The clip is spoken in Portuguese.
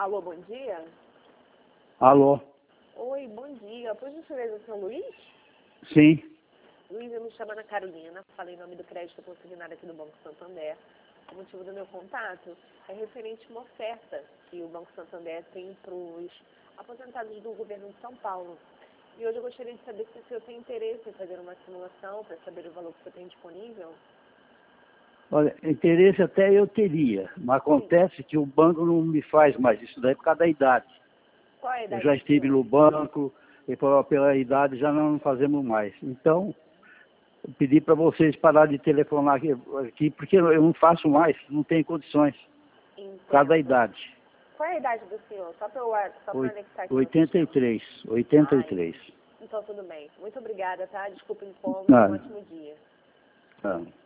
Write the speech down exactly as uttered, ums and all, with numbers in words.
Alô, bom dia. Alô? Oi, bom dia. Por gentileza, seu Luiz? Sim. Luiz, eu me chamo Ana Carolina, falei em nome do crédito consignado aqui do Banco Santander. O motivo do meu contato é referente a uma oferta que o Banco Santander tem para os aposentados do governo de São Paulo. E hoje eu gostaria de saber se o senhor tem interesse em fazer uma simulação para saber o valor que você tem disponível. Olha, interesse até eu teria, mas acontece que o banco não me faz mais isso daí por causa da idade. Qual é a Eu idade já do estive senhor? no banco e pela, pela idade já não fazemos mais. Então, eu pedi para vocês parar de telefonar aqui, aqui, porque eu não faço mais, não tenho condições, por causa da Entendo. idade. Qual é a idade do senhor? Só para eu só para Oi- anexar aqui no oitenta e sistema. três, oitenta e Ai, três. então tudo bem. Muito obrigada, tá? Desculpa o incômodo, um Ah, ótimo dia. ah.